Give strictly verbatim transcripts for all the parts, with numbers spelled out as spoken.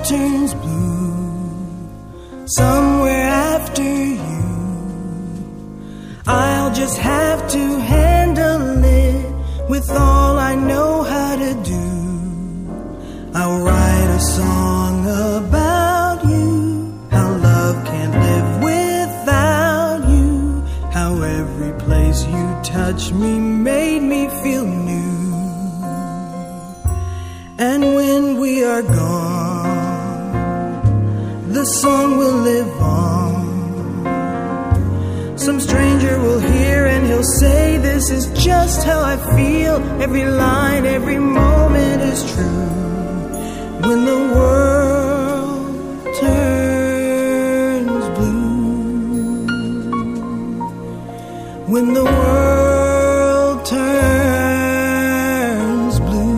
turns blue somewhere after you, I'll just have to handle it with all I know how to do. I'll write a song about you, how love can't live without you, how every place you touched me made me feel new. And when we are gone, the song will live on. Some stranger will hear and he'll say, this is just how I feel. Every line, every moment is true. When the world turns blue, when the world turns blue.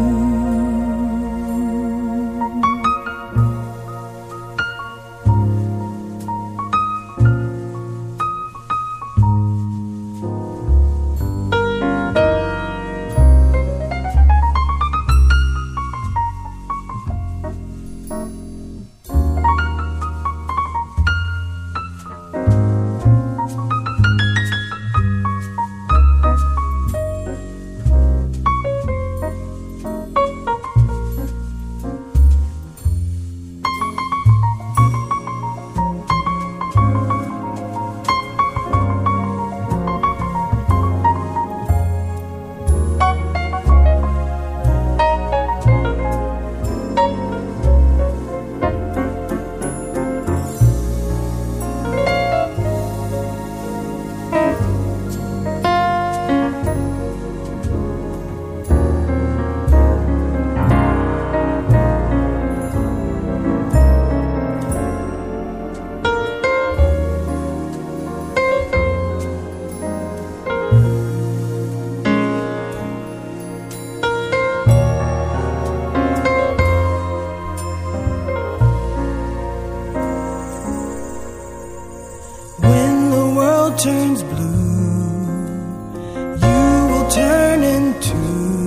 Turns blue, you will turn into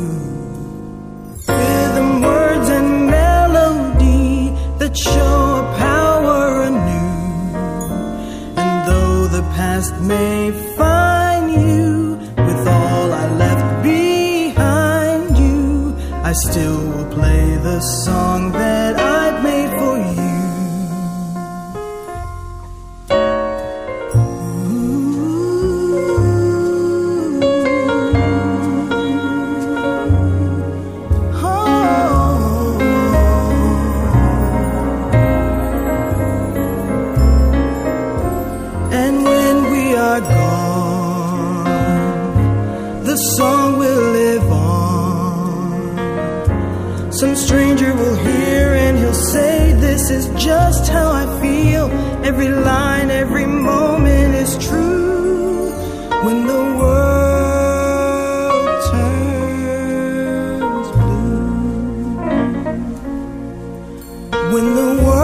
rhythm, words, and melody that show a power anew. And though the past may find you with all I left behind you, I still will play the song that I've made for you. Song will live on. Some stranger will hear and he'll say, this is just how I feel. Every line, every moment is true. When the world turns blue, when the world